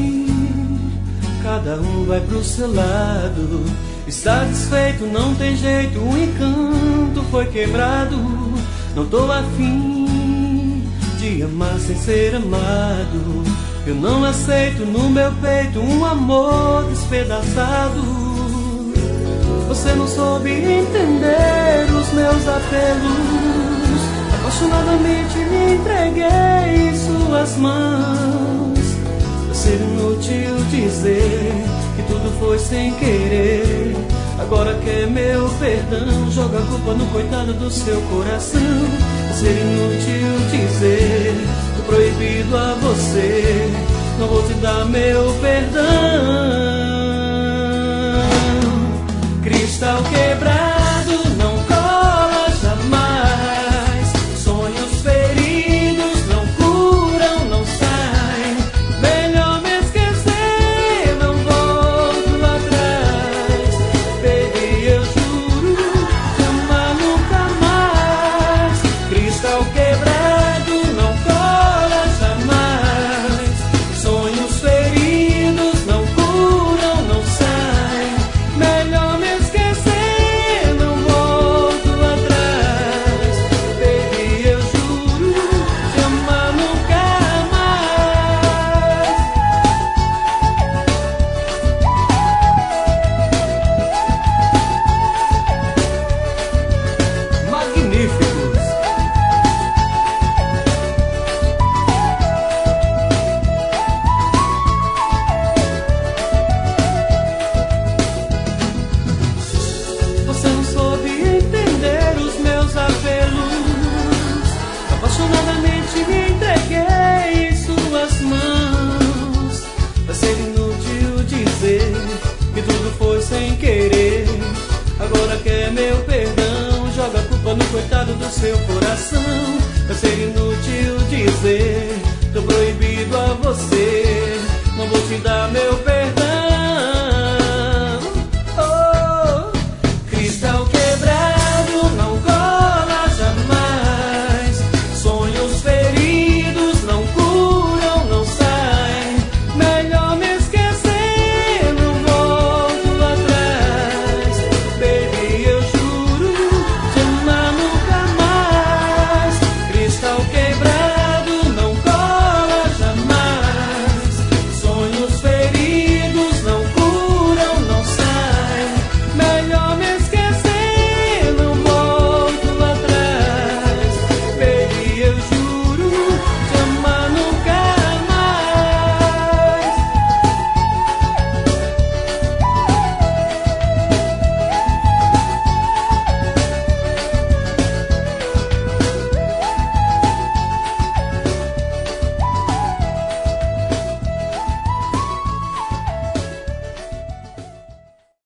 cada um vai pro seu lado. Está desfeito, não tem jeito, o encanto foi quebrado. Não tô afim de amar sem ser amado. Eu não aceito no meu peito um amor despedaçado. Você não soube entender os meus apelos. Apaixonadamente me entreguei em suas mãos. Vai ser inútil dizer que tudo foi sem querer. Agora quer meu perdão, joga a culpa no coitado do seu coração. Vai ser inútil dizer, tô proibido a você. Não vou te dar meu perdão. Cristal quebrado não cola jamais. Sonhos feridos não curam, não saem. Melhor me esquecer, não volto atrás. Baby, eu juro, te amar nunca mais. Cristal quebrado não cola jamais. Sonhos feridos não curam, não saem. Melhor me esquecer, não volto atrás. Baby, eu juro, te amar nunca mais. Magníficos. Você não soube entender os meus apelos. Apaixonadamente me entreguei em suas mãos. Vai ser inútil dizer que tudo foi sem querer. Agora quer meu perdão, joga a culpa no coitado do seu coração. Vai ser inútil dizer, tô proibido a você. Não vou te dar meu perdão.